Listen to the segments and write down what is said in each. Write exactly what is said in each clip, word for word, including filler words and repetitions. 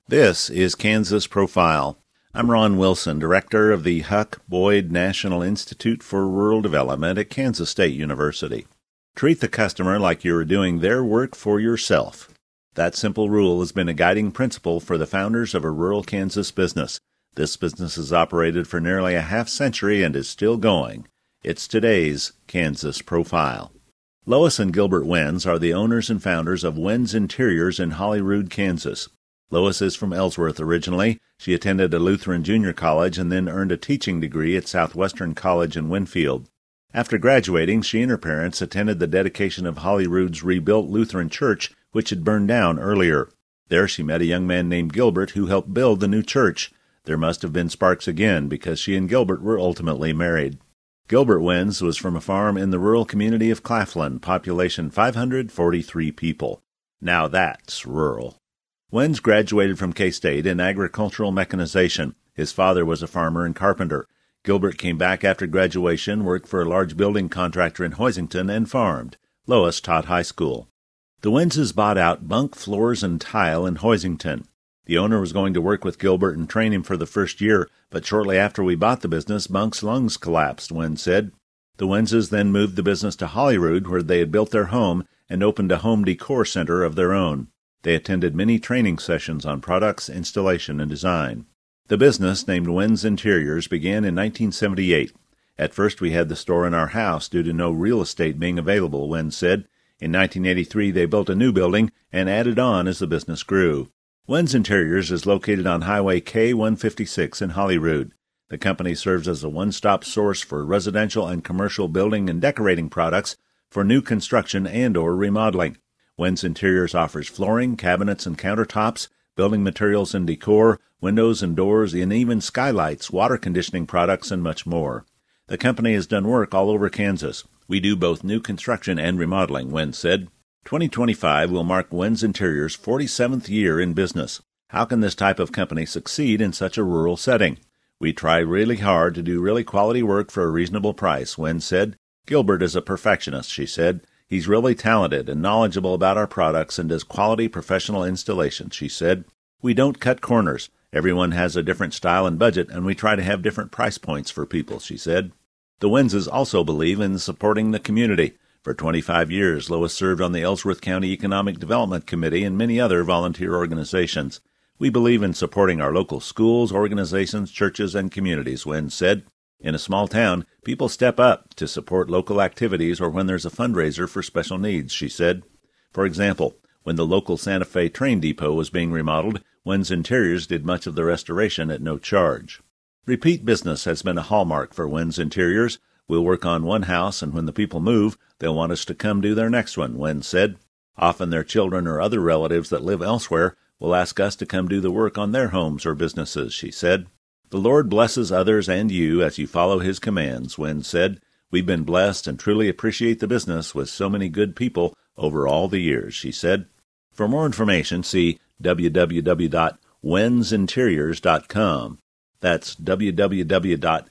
This is Kansas Profile. I'm Ron Wilson, director of the Huck Boyd National Institute for Rural Development at Kansas State University. Treat the customer like you are doing their work for yourself. That simple rule has been a guiding principle for the founders of a rural Kansas business. This business has operated for nearly a half century and is still going. It's today's Kansas Profile. Lois and Gilbert Wenz are the owners and founders of Wenz Interiors in Holyrood, Kansas. Lois is from Ellsworth originally. She attended a Lutheran junior college and then earned a teaching degree at Southwestern College in Winfield. After graduating, she and her parents attended the dedication of Holyrood's rebuilt Lutheran church, which had burned down earlier. There she met a young man named Gilbert who helped build the new church. There must have been sparks again because she and Gilbert were ultimately married. Gilbert Wenz was from a farm in the rural community of Claflin, population five hundred forty-three people. Now that's rural. Wenz graduated from K-State in agricultural mechanization. His father was a farmer and carpenter. Gilbert came back after graduation, worked for a large building contractor in Hoisington, and farmed. Lois taught high school. The Wenzes bought out Bunk Floors and Tile in Hoisington. The owner was going to work with Gilbert and train him for the first year, but shortly after we bought the business, Bunk's lungs collapsed, Wenz said. The Wenzes then moved the business to Holyrood, where they had built their home, and opened a home decor center of their own. They attended many training sessions on products, installation, and design. The business, named Wenz Interiors, began in nineteen seventy-eight. At first we had the store in our house due to no real estate being available, Wenz said. In nineteen eighty-three they built a new building and added on as the business grew. Wenz Interiors is located on Highway K one fifty-six in Holyrood. The company serves as a one-stop source for residential and commercial building and decorating products for new construction and or remodeling. Wenz Interiors offers flooring, cabinets and countertops, building materials and decor, windows and doors, and even skylights, water conditioning products, and much more. The company has done work all over Kansas. We do both new construction and remodeling, Wenz said. twenty twenty-five will mark Wenz Interiors' forty-seventh year in business. How can this type of company succeed in such a rural setting? We try really hard to do really quality work for a reasonable price, Wenz said. Gilbert is a perfectionist, she said. He's really talented and knowledgeable about our products and does quality professional installations, she said. We don't cut corners. Everyone has a different style and budget, and we try to have different price points for people, she said. The Wenzes also believe in supporting the community. For twenty-five years, Lois served on the Ellsworth County Economic Development Committee and many other volunteer organizations. We believe in supporting our local schools, organizations, churches, and communities, Wenz said. In a small town, people step up to support local activities or when there's a fundraiser for special needs, she said. For example, when the local Santa Fe train depot was being remodeled, Wenz Interiors did much of the restoration at no charge. Repeat business has been a hallmark for Wenz Interiors. We'll work on one house, and when the people move, they'll want us to come do their next one, Wenz said. Often their children or other relatives that live elsewhere will ask us to come do the work on their homes or businesses, she said. The Lord blesses others and you as you follow His commands, Wenz said. We've been blessed and truly appreciate the business with so many good people over all the years, she said. For more information, see w w w dot wenz interiors dot com. That's w w w dot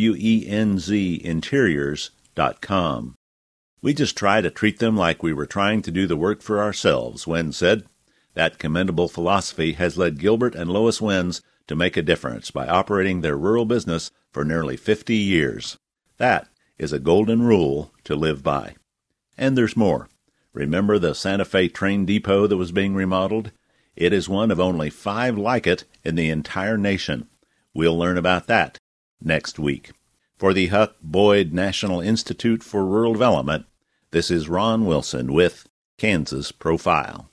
wenz interiors dot com. We just try to treat them like we were trying to do the work for ourselves, Wenz said. That commendable philosophy has led Gilbert and Lois Wenz to make a difference by operating their rural business for nearly fifty years. That is a golden rule to live by. And there's more. Remember the Santa Fe train depot that was being remodeled? It is one of only five like it in the entire nation. We'll learn about that next week. For the Huck Boyd National Institute for Rural Development, this is Ron Wilson with Kansas Profile.